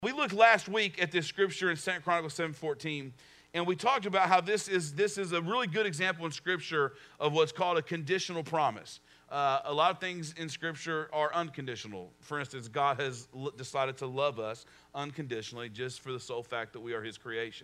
We looked last week at this scripture in 2 Chronicles 7:14, and we talked about how this is a really good example in Scripture of what's called a conditional promise. A lot of things in Scripture are unconditional. For instance, God has decided to love us unconditionally just for the sole fact that we are His creation.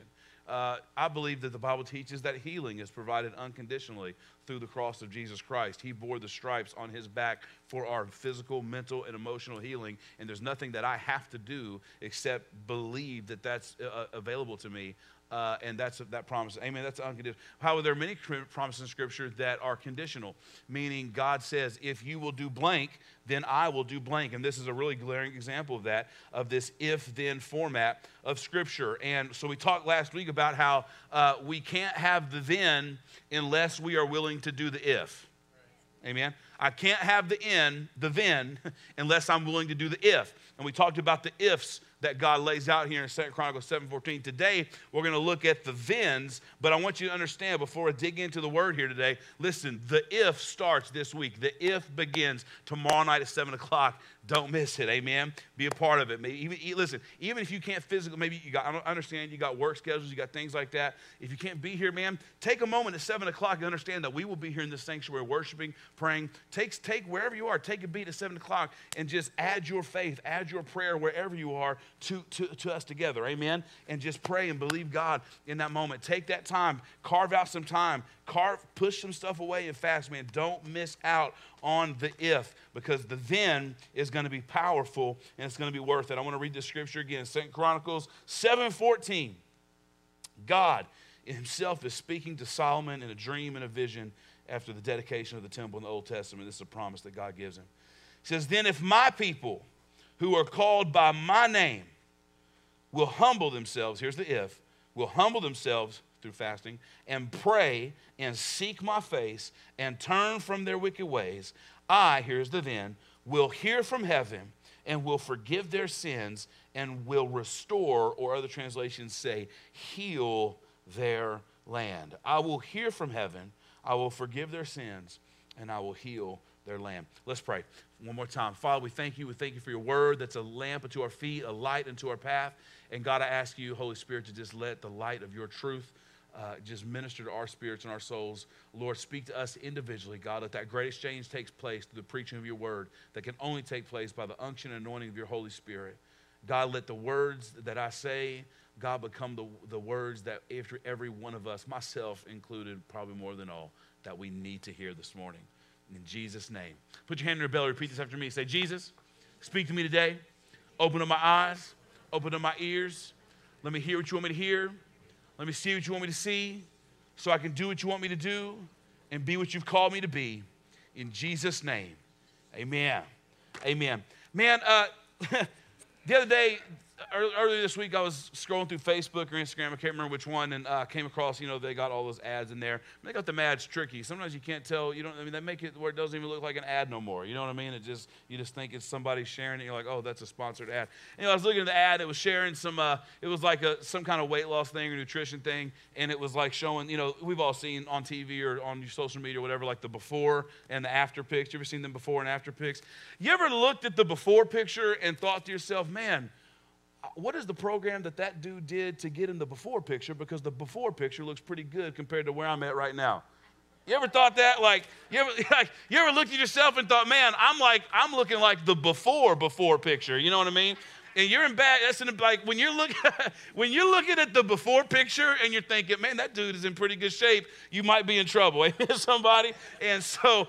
I believe that the Bible teaches that healing is provided unconditionally through the cross of Jesus Christ. He bore the stripes on His back for our physical, mental, and emotional healing, and there's nothing that I have to do except believe that that's available to me. And that's that promise. Amen. That's unconditional. However, there are many promises in Scripture that are conditional, meaning God says, if you will do blank, then I will do blank. And this is a really glaring example of that, of this if-then format of Scripture. And so we talked last week about how we can't have the then unless we are willing to do the if. Amen. I can't have the then, unless I'm willing to do the if. And we talked about the ifs that God lays out here in 2 Chronicles 7:14. Today, we're going to look at the thens, but I want you to understand before I dig into the word here today, listen, the if starts this week. The if begins tomorrow night at 7 o'clock. Don't miss it, amen? Be a part of it. Maybe, even if you can't physically, maybe I understand you got work schedules, you got things like that. If you can't be here, man, take a moment at 7 o'clock and understand that we will be here in this sanctuary worshiping, praying. Take wherever you are, take a beat at 7 o'clock and just add your faith, add your prayer wherever you are to us together, amen? And just pray and believe God in that moment. Take that time, carve out some time, push some stuff away and fast, man. Don't miss out on the if, because the then is going to be powerful and it's going to be worth it. I want to read this scripture again, 2 Chronicles 7:14. God Himself is speaking to Solomon in a dream and a vision after the dedication of the temple in the Old Testament. This is a promise that God gives him. He says, then if my people who are called by my name will humble themselves, here's the if, will humble themselves through fasting and pray and seek my face and turn from their wicked ways, I, here's the then, will hear from heaven and will forgive their sins and will restore, or other translations say, heal their land. I will hear from heaven, I will forgive their sins, and I will heal their land. Let's pray one more time. Father, we thank you. We thank you for your word that's a lamp unto our feet, a light unto our path. And God, I ask you, Holy Spirit, to just let the light of your truth just minister to our spirits and our souls. Lord, speak to us individually. God, let that great exchange take place through the preaching of your word that can only take place by the unction and anointing of your Holy Spirit. God, let the words that I say, God, become the words that every one of us, myself included, probably more than all, that we need to hear this morning. In Jesus' name. Put your hand on your belly. Repeat this after me. Say, Jesus, speak to me today. Open up my eyes. Open up my ears. Let me hear what you want me to hear. Let me see what you want me to see so I can do what you want me to do and be what you've called me to be. In Jesus' name, amen. Amen. Man, the other day, earlier this week, I was scrolling through Facebook or Instagram, I can't remember which one, and came across, they got all those ads in there. They got the ads tricky. Sometimes you can't tell, they make it where it doesn't even look like an ad no more. You know what I mean? You just think it's somebody sharing it. You're like, oh, that's a sponsored ad. I was looking at the ad. It was sharing it was like some kind of weight loss thing or nutrition thing, and it was like showing, we've all seen on TV or on your social media or whatever, like the before and the after pics. You ever seen them before and after pics? You ever looked at the before picture and thought to yourself, man, what is the program that dude did to get in the before picture? Because the before picture looks pretty good compared to where I'm at right now. You ever thought that? You ever looked at yourself and thought, man, I'm looking like the before picture. You know what I mean? And you're in bad. When you're looking at the before picture and you're thinking, man, that dude is in pretty good shape, you might be in trouble. Amen, somebody. And so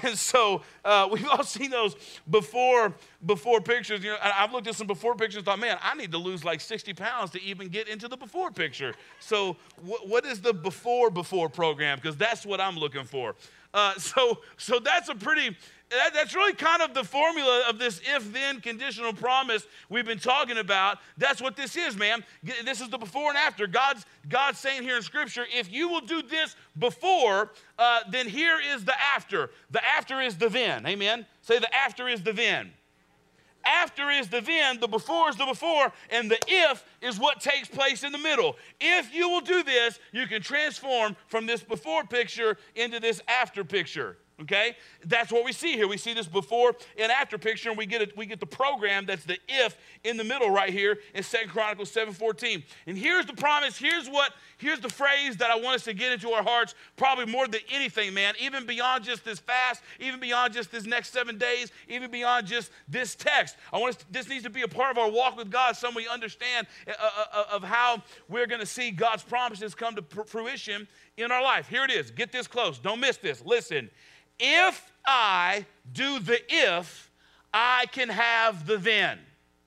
we've all seen those before pictures. I've looked at some before pictures and thought, man, I need to lose like 60 pounds to even get into the before picture. So what is the before program? Because that's what I'm looking for. So that's that's really kind of the formula of this if-then conditional promise we've been talking about. That's what this is, man. This is the before and after. God's saying here in Scripture, if you will do this before, then here is the after. The after is the then. Amen? Say the after is the then. After is the then, the before is the before, and the if is what takes place in the middle. If you will do this, you can transform from this before picture into this after picture. Okay, that's what we see here. We see this before and after picture, and we get the program that's the if in the middle right here in 2 Chronicles 7:14. And here's the promise. Here's the phrase that I want us to get into our hearts, probably more than anything, man. Even beyond just this fast, even beyond just this next 7 days, even beyond just this text. This needs to be a part of our walk with God, so we understand of how we're going to see God's promises come to fruition in our life. Here it is. Get this close. Don't miss this. Listen. If I do the if, I can have the then.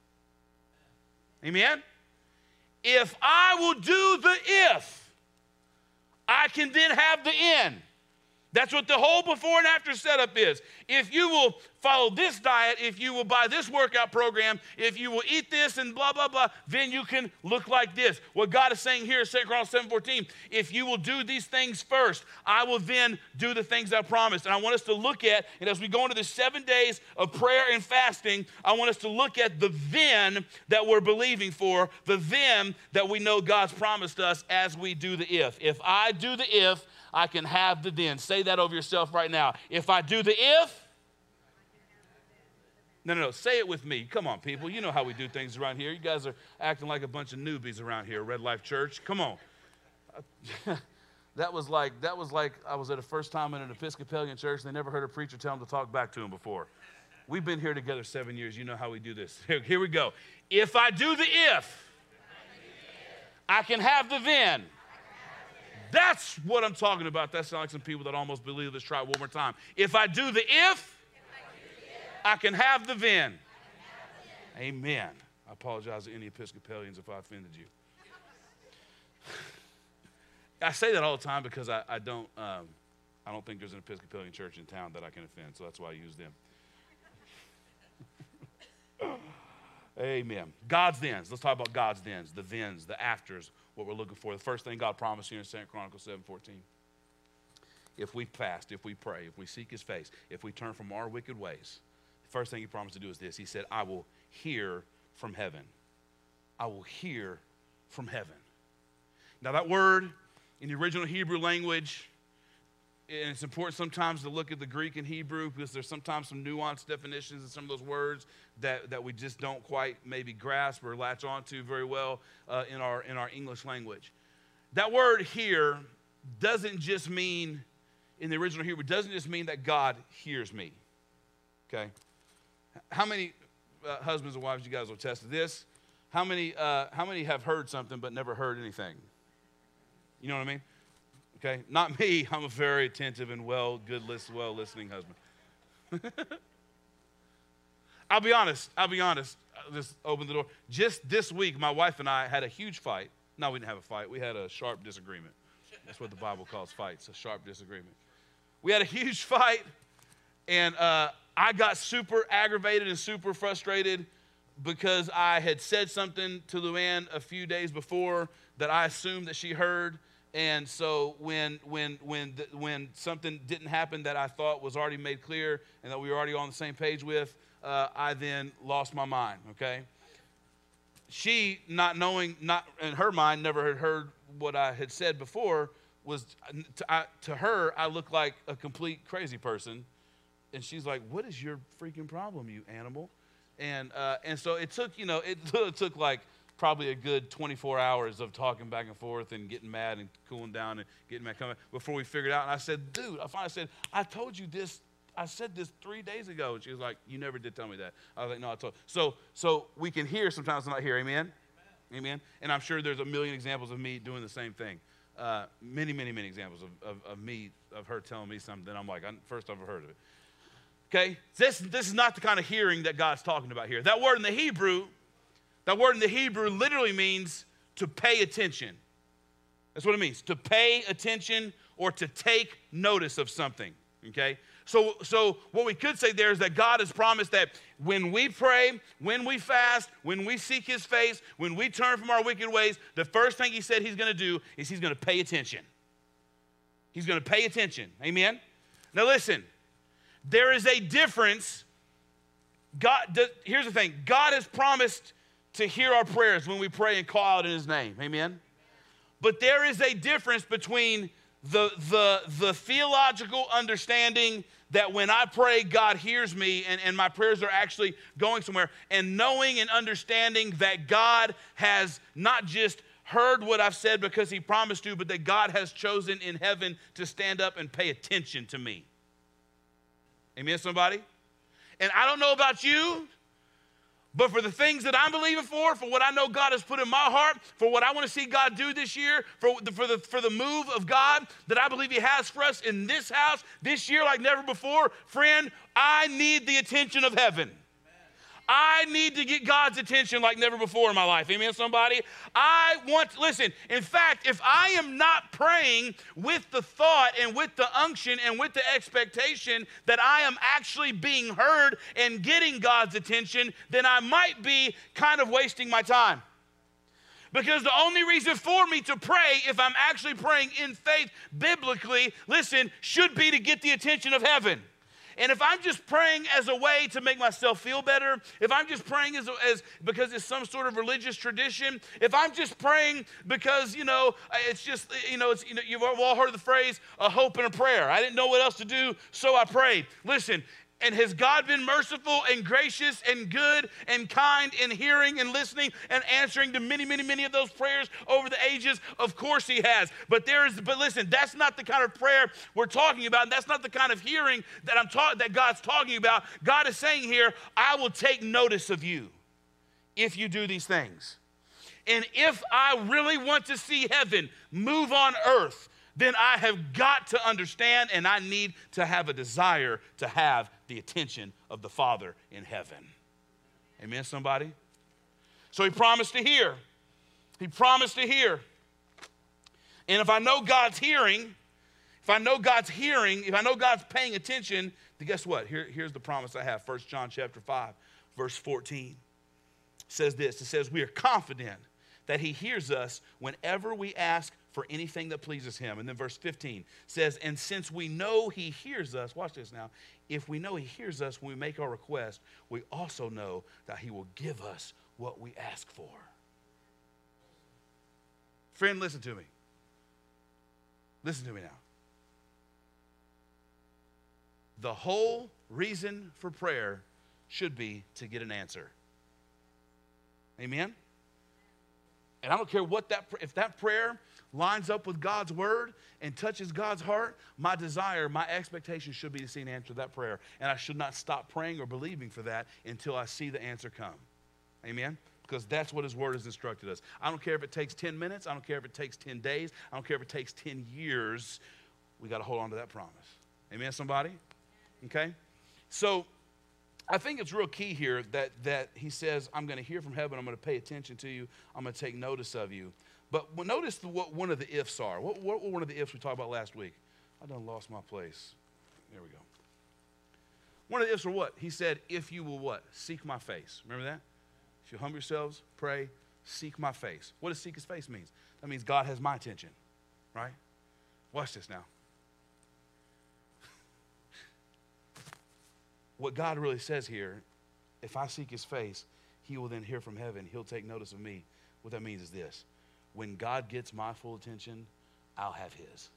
Amen? If I will do the if, I can then have the end. That's what the whole before and after setup is. If you will follow this diet, if you will buy this workout program, if you will eat this and blah, blah, blah, then you can look like this. What God is saying here in 2 Chronicles 7:14, if you will do these things first, I will then do the things I promised. And I want us to look at, and as we go into the 7 days of prayer and fasting, I want us to look at the then that we're believing for, the then that we know God's promised us as we do the if. If I do the if, I can have the then. Say that over yourself right now. If I do the if, no, say it with me. Come on, people. You know how we do things around here. You guys are acting like a bunch of newbies around here, Red Life Church. Come on. That was like I was at a first time in an Episcopalian church. They never heard a preacher tell them to talk back to him before. We've been here together 7 years. You know how we do this. Here we go. If I do the if, I can have the then. That's what I'm talking about. That sounds like some people that almost believe. Let's try it one more time. If I do the if, I can have the then. Amen. I apologize to any Episcopalians if I offended you. I say that all the time because I don't think there's an Episcopalian church in town that I can offend, so that's why I use them. Amen. God's thens. Let's talk about God's thens, the afters, what we're looking for. The first thing God promised here in 2 Chronicles 7:14. If we fast, if we pray, if we seek his face, if we turn from our wicked ways, the first thing he promised to do is this. He said, I will hear from heaven. I will hear from heaven. Now that word in the original Hebrew language, and it's important sometimes to look at the Greek and Hebrew because there's sometimes some nuanced definitions in some of those words that we just don't quite maybe grasp or latch onto very well in our English language. That word here doesn't just mean, in the original Hebrew, doesn't just mean that God hears me. Okay? How many husbands and wives, you guys will attest to this? How many have heard something but never heard anything? You know what I mean? Okay, not me. I'm a very attentive and well-listening husband. I'll be honest. I'll just open the door. Just this week, my wife and I had a huge fight. No, we didn't have a fight. We had a sharp disagreement. That's what the Bible calls fights, a sharp disagreement. We had a huge fight, and I got super aggravated and super frustrated because I had said something to Luann a few days before that I assumed that she heard. And so when something didn't happen that I thought was already made clear and that we were already on the same page with, I then lost my mind, okay? She, not knowing, in her mind, never had heard what I had said before, was, to her, I looked like a complete crazy person. And she's like, what is your freaking problem, you animal? And so it took, it took like probably a good 24 hours of talking back and forth and getting mad and cooling down and getting mad coming before we figured out. And I said, dude, I finally said, I told you this. I said this 3 days ago. And she was like, you never did tell me that. I was like, no, I told you. So we can hear sometimes not hear. Amen? Amen? And I'm sure there's a million examples of me doing the same thing. Many examples of her telling me something. I'm like, first I've ever heard of it. Okay? This is not the kind of hearing that God's talking about here. That word in the Hebrew literally means to pay attention. That's what it means, to pay attention or to take notice of something, okay? So what we could say there is that God has promised that when we pray, when we fast, when we seek his face, when we turn from our wicked ways, the first thing he said he's going to do is he's going to pay attention. He's going to pay attention, amen? Now listen, there is a difference. Here's the thing, God has promised to hear our prayers when we pray and call out in his name. Amen? But there is a difference between the theological understanding that when I pray, God hears me and my prayers are actually going somewhere, and knowing and understanding that God has not just heard what I've said because he promised to, but that God has chosen in heaven to stand up and pay attention to me. Amen, somebody? And I don't know about you, but for the things that I'm believing for what I know God has put in my heart, for what I want to see God do this year, for the move of God that I believe he has for us in this house this year like never before, friend, I need the attention of heaven. I need to get God's attention like never before in my life. Amen, somebody? Listen, in fact, if I am not praying with the thought and with the unction and with the expectation that I am actually being heard and getting God's attention, then I might be kind of wasting my time. Because the only reason for me to pray, if I'm actually praying in faith biblically, listen, should be to get the attention of heaven. And if I'm just praying as a way to make myself feel better, if I'm just praying as because it's some sort of religious tradition, if I'm just praying because, it's just, you've all heard the phrase, a hope and a prayer. I didn't know what else to do, so I prayed. Listen, and has God been merciful and gracious and good and kind in hearing and listening and answering to many, many, many of those prayers over the ages? Of course he has. But listen, that's not the kind of prayer we're talking about. And that's not the kind of hearing that God's talking about. God is saying here, I will take notice of you if you do these things. And if I really want to see heaven move on earth, then I have got to understand and I need to have a desire to have the attention of the Father in heaven. Amen, somebody? So he promised to hear. He promised to hear. And if I know God's hearing, if I know God's paying attention, then guess what? Here's the promise I have. 1 John chapter 5, verse 14 says this. It says, we are confident that he hears us whenever we ask for anything that pleases him. And then verse 15 says, and since we know he hears us, watch this now, if we know he hears us when we make our request, we also know that he will give us what we ask for. Friend, listen to me. Listen to me now. The whole reason for prayer should be to get an answer. Amen? And I don't care if that prayer lines up with God's word and touches God's heart, my desire, my expectation should be to see an answer to that prayer. And I should not stop praying or believing for that until I see the answer come. Amen? Because that's what his word has instructed us. I don't care if it takes 10 minutes. I don't care if it takes 10 days. I don't care if it takes 10 years. We got to hold on to that promise. Amen, somebody? Okay? So I think it's real key here that he says, I'm going to hear from heaven. I'm going to pay attention to you. I'm going to take notice of you. But notice what one of the ifs are. What were one of the ifs we talked about last week? I done lost my place. There we go. One of the ifs are what? He said, if you will what? Seek my face. Remember that? If you humble yourselves, pray, seek my face. What does seek his face mean? That means God has my attention, right? Watch this now. What God really says here, if I seek his face, he will then hear from heaven. He'll take notice of me. What that means is this. When God gets my full attention, I'll have his.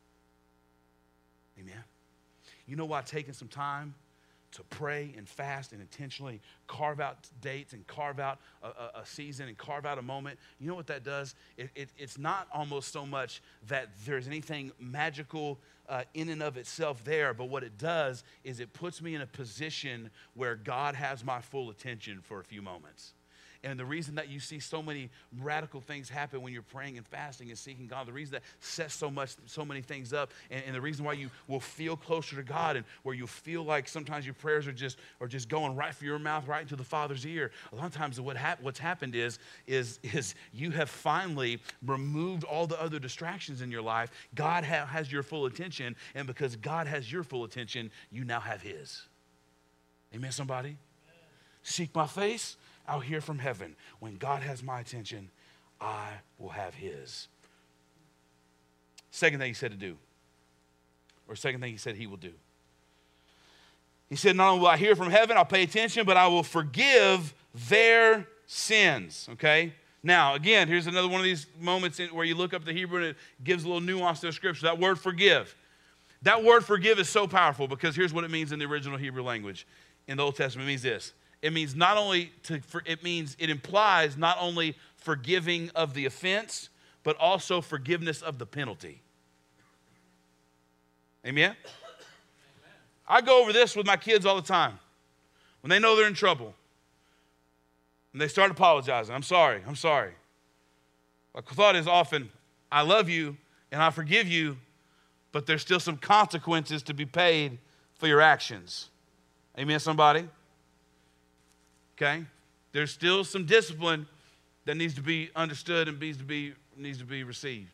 Amen. You know why taking some time to pray and fast and intentionally carve out dates and carve out a season and carve out a moment, you know what that does? It's not almost so much that there's anything magical in and of itself there, but what it does is it puts me in a position where God has my full attention for a few moments. And the reason that you see so many radical things happen when you're praying and fasting and seeking God, the reason that sets so many things up, and the reason why you will feel closer to God and where you feel like sometimes your prayers are just going right from your mouth right into the Father's ear. A lot of times what's happened is you have finally removed all the other distractions in your life. God has your full attention, and because God has your full attention, you now have his. Amen, somebody? Amen. Seek my face. I'll hear from heaven. When God has my attention, I will have his. Second thing he said to do, or second thing he said he will do. He said, not only will I hear from heaven, I'll pay attention, but I will forgive their sins, okay? Now, again, here's another one of these moments where you look up the Hebrew and it gives a little nuance to the scripture. That word forgive. That word forgive is so powerful because here's what it means in the original Hebrew language. In the Old Testament, it means this. It means it implies not only forgiving of the offense, but also forgiveness of the penalty. Amen? I go over this with my kids all the time. When they know they're in trouble, and they start apologizing, I'm sorry. My thought is often, I love you and I forgive you, but there's still some consequences to be paid for your actions. Amen, somebody? Okay? There's still some discipline that needs to be understood and needs to be received.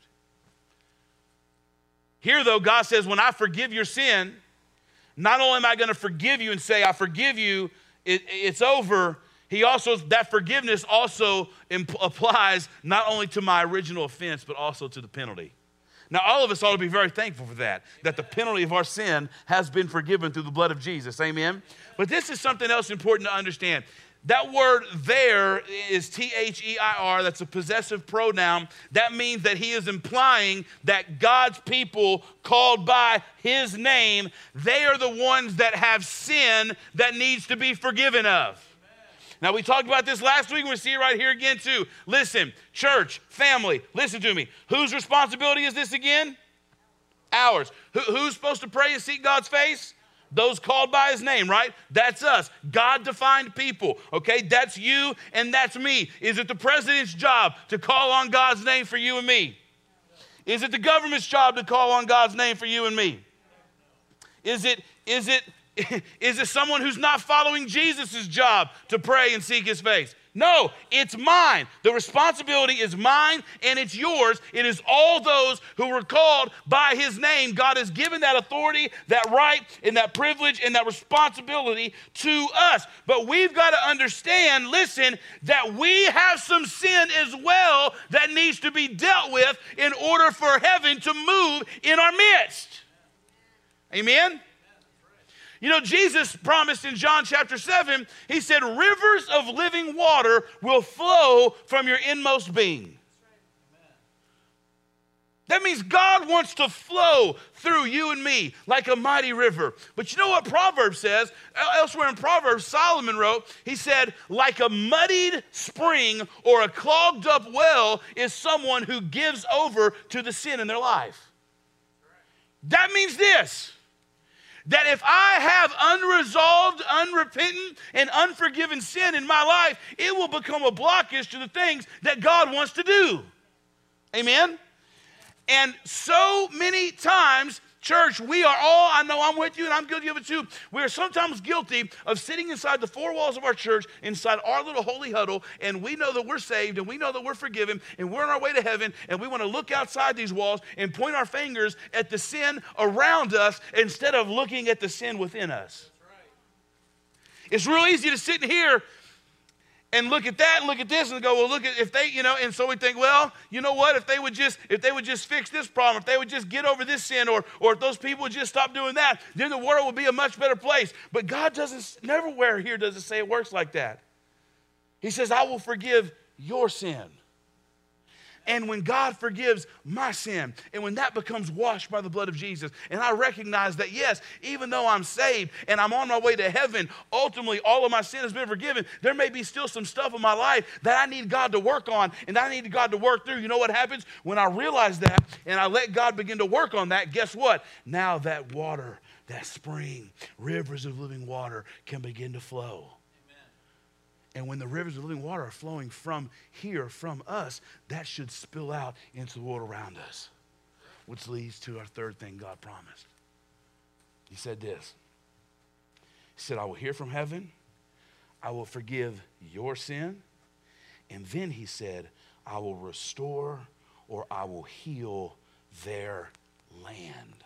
Here, though, God says, when I forgive your sin, not only am I going to forgive you and say, I forgive you, it's over, that forgiveness also applies not only to my original offense, but also to the penalty. Now, all of us ought to be very thankful for that the penalty of our sin has been forgiven through the blood of Jesus. Amen? But this is something else important to understand. That word there is T-H-E-I-R. That's a possessive pronoun. That means that he is implying that God's people called by his name, they are the ones that have sin that needs to be forgiven of. Now, we talked about this last week, and we see it right here again, too. Listen, church, family, listen to me. Whose responsibility is this again? Ours. Who's supposed to pray and seek God's face? Those called by his name, right? That's us. God-defined people, okay? That's you and that's me. Is it the president's job to call on God's name for you and me? Is it the government's job to call on God's name for you and me? Is it someone who's not following Jesus' job to pray and seek his face? No, it's mine. The responsibility is mine and it's yours. It is all those who were called by his name. God has given that authority, that right, and that privilege and that responsibility to us. But we've got to understand, listen, that we have some sin as well that needs to be dealt with in order for heaven to move in our midst. Amen? You know, Jesus promised in John chapter 7, he said, rivers of living water will flow from your inmost being. That means God wants to flow through you and me like a mighty river. But you know what Proverbs says? Elsewhere in Proverbs, Solomon wrote, he said, like a muddied spring or a clogged up well is someone who gives over to the sin in their life. That means this. That if I have unresolved, unrepentant, and unforgiven sin in my life, it will become a blockage to the things that God wants to do. Amen? And so many times, church, we are all, I know I'm with you and I'm guilty of it too, we are sometimes guilty of sitting inside the four walls of our church, inside our little holy huddle, and we know that we're saved and we know that we're forgiven and we're on our way to heaven, and we want to look outside these walls and point our fingers at the sin around us instead of looking at the sin within us. That's right. It's real easy to sit in here and look at that and look at this and go, well, look at if they, and so we think, well, you know what, if they would just fix this problem, if they would just get over this sin, or if those people would just stop doing that, then the world would be a much better place. But God nowhere here does it say it works like that. He says, I will forgive your sin. And when God forgives my sin, and when that becomes washed by the blood of Jesus, and I recognize that, yes, even though I'm saved and I'm on my way to heaven, ultimately all of my sin has been forgiven, there may be still some stuff in my life that I need God to work on and I need God to work through. You know what happens? When I realize that and I let God begin to work on that, guess what? Now that water, that spring, rivers of living water can begin to flow. And when the rivers of living water are flowing from here, from us, that should spill out into the world around us, which leads to our third thing God promised. He said this. He said, I will hear from heaven. I will forgive your sin. And then he said, I will restore or I will heal their land.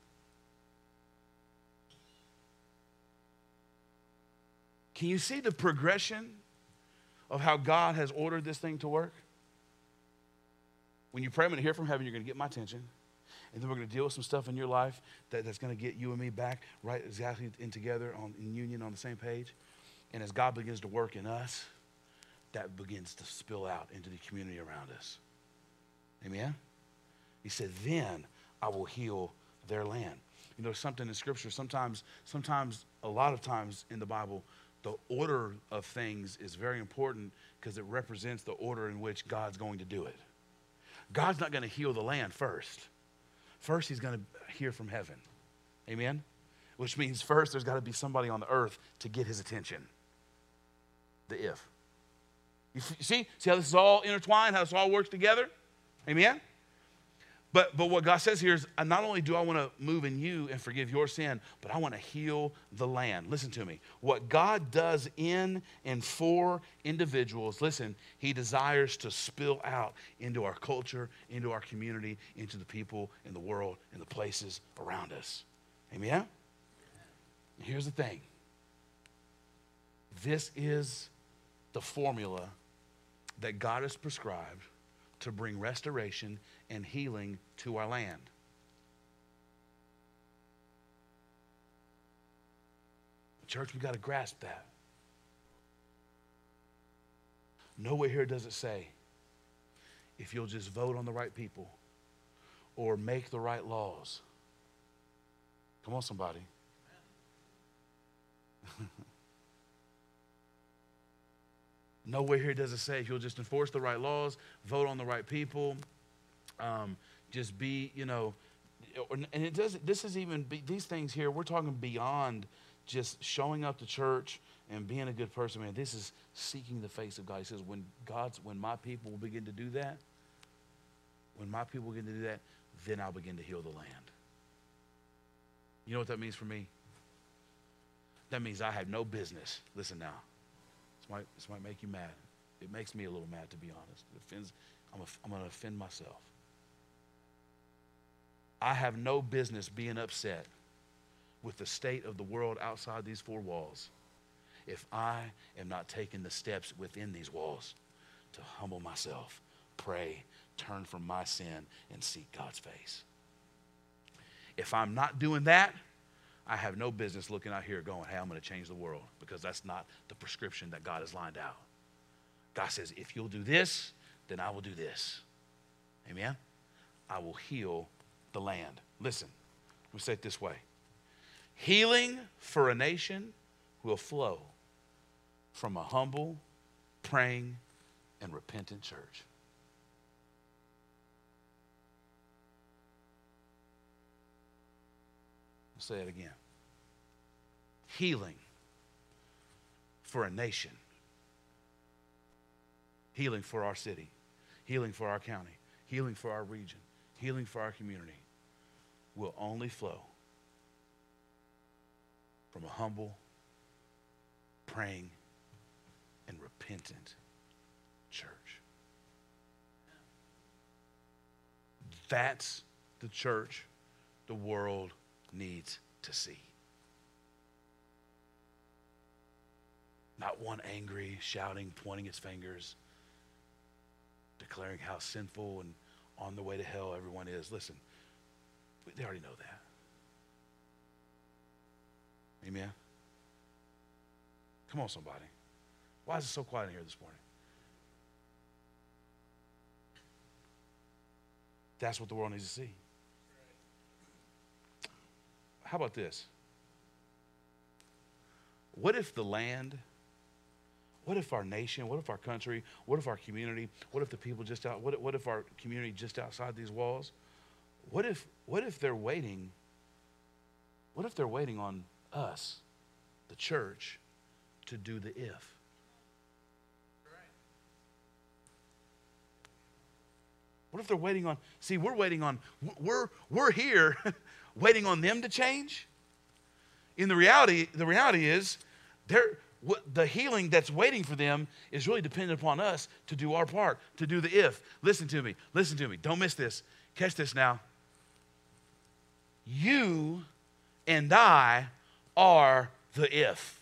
Can you see the progression of how God has ordered this thing to work? When you pray, I'm going to hear from heaven, you're going to get my attention. And then we're going to deal with some stuff in your life that's going to get you and me back right exactly in together, in union, on the same page. And as God begins to work in us, that begins to spill out into the community around us. Amen? He said, then I will heal their land. You know, something in Scripture, sometimes, a lot of times in the Bible, the order of things is very important because it represents the order in which God's going to do it. God's not going to heal the land first. First, he's going to hear from heaven. Amen? Which means first there's got to be somebody on the earth to get his attention. The if. You see how this is all intertwined, how this all works together? Amen? But what God says here is, not only do I want to move in you and forgive your sin, but I want to heal the land. Listen to me. What God does in and for individuals, listen, he desires to spill out into our culture, into our community, into the people in the world, in the places around us. Amen? And here's the thing. This is the formula that God has prescribed to bring restoration and healing to our land. Church, we've got to grasp that. Nowhere here does it say, if you'll just vote on the right people or make the right laws. Come on, somebody. Nowhere here does it say if you'll just enforce the right laws, vote on the right people, just be, you know, and it does. This is even these things here. We're talking beyond just showing up to church and being a good person. Man, this is seeking the face of God. He says, when my people will begin to do that, then I'll begin to heal the land. You know what that means for me? That means I have no business. Listen now. This might make you mad. It makes me a little mad, to be honest. I'm going to offend myself. I have no business being upset with the state of the world outside these four walls if I am not taking the steps within these walls to humble myself, pray, turn from my sin, and seek God's face. If I'm not doing that, I have no business looking out here going, hey, I'm going to change the world, because that's not the prescription that God has lined out. God says, if you'll do this, then I will do this. Amen? I will heal the land. Listen, let me say it this way. Healing for a nation will flow from a humble, praying, and repentant church. I'll say it again. Healing for a nation. Healing for our city. Healing for our county. Healing for our region. Healing for our community will only flow from a humble, praying, and repentant church. That's the church the world needs to see. Not one angry, shouting, pointing its fingers, declaring how sinful and on the way to hell everyone is. Listen, they already know that. Amen? Come on, somebody. Why is it so quiet in here this morning? That's what the world needs to see. How about this? What if the land, what if our nation, what if our country, what if our community, what if the people just out, what if our community just outside these walls, what if they're waiting, what if they're waiting on us, the church, to do the if? What if they're waiting on, see, we're here waiting on them to change? In the reality is the healing that's waiting for them is really dependent upon us to do our part, to do the if. Listen to me. Don't miss this. Catch this now. You and I are the if.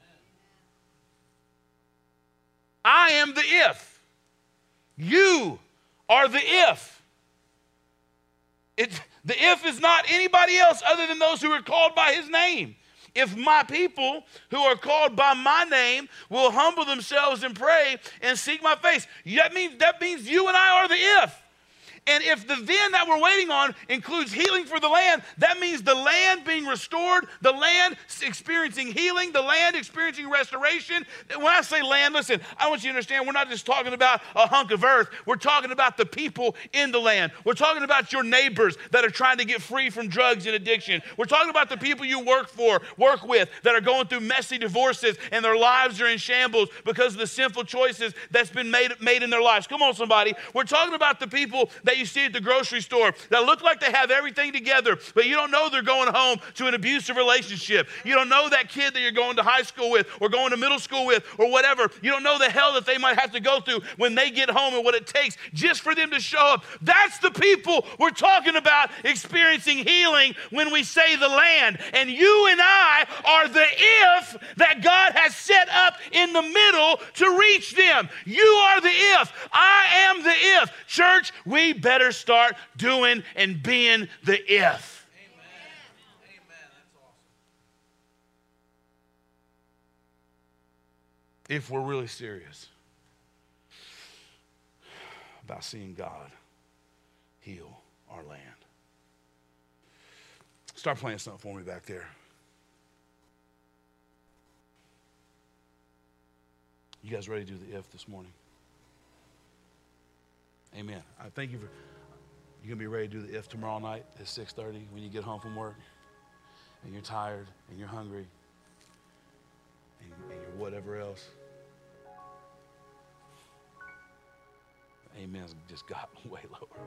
I am the if. You are the if. The if is not anybody else other than those who are called by his name. If my people who are called by my name will humble themselves and pray and seek my face. That means you and I are the if. And if the then that we're waiting on includes healing for the land, that means the land being restored, the land experiencing healing, the land experiencing restoration. When I say land, listen, I want you to understand we're not just talking about a hunk of earth. We're talking about the people in the land. We're talking about your neighbors that are trying to get free from drugs and addiction. We're talking about the people you work with, that are going through messy divorces and their lives are in shambles because of the sinful choices that's been made in their lives. Come on, somebody. We're talking about the people that you see at the grocery store that look like they have everything together, but you don't know they're going home to an abusive relationship. You don't know that kid that you're going to high school with or going to middle school with or whatever. You don't know the hell that they might have to go through when they get home and what it takes just for them to show up. That's the people we're talking about experiencing healing when we say the land. And you and I are the if that God has set up in the middle to reach them. You are the if. I am the if. Church, we better start doing and being the if. Amen. That's awesome. If we're really serious about seeing God heal our land. Start playing something for me back there. You guys ready to do the if this morning? Amen. I thank you for, you're going to be ready to do the if tomorrow night at 6:30 when you get home from work and you're tired and you're hungry and you're whatever else. Amen's just got way lower.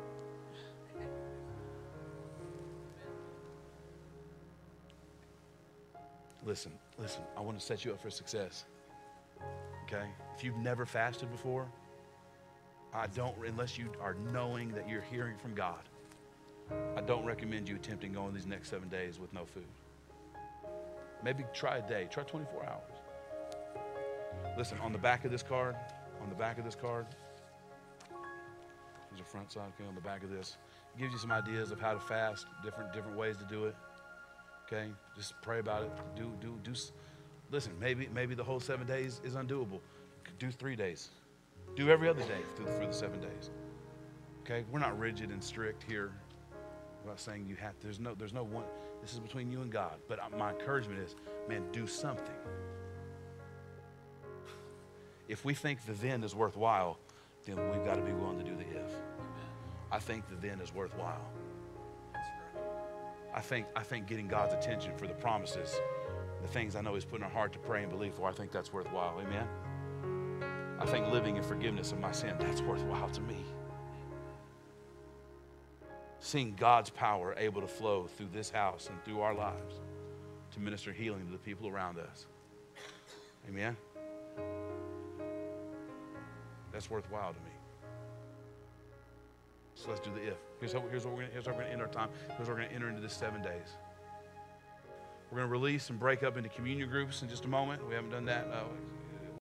Listen, I want to set you up for success. Okay? If you've never fasted before, unless you are knowing that you're hearing from God, I don't recommend you attempting going these next 7 days with no food. Maybe try a day, try 24 hours. Listen, on the back of this card, there's a front side, okay, on the back of this. It gives you some ideas of how to fast, different ways to do it. Okay, just pray about it. Listen, maybe the whole 7 days is undoable. Do 3 days. Do every other day through the 7 days. Okay, we're not rigid and strict here. I'm not saying you have to. There's no one. This is between you and God. But my encouragement is, man, do something. If we think the then is worthwhile, then we've got to be willing to do the if. I think the then is worthwhile. I think getting God's attention for the promises, the things I know He's put in our heart to pray and believe for, I think that's worthwhile. Amen? I think living in forgiveness of my sin, that's worthwhile to me. Seeing God's power able to flow through this house and through our lives to minister healing to the people around us. Amen? That's worthwhile to me. So let's do the if. Here's how we're going to end our time. Here's how we're going to enter into this 7 days. We're going to release and break up into communion groups in just a moment. We haven't done that.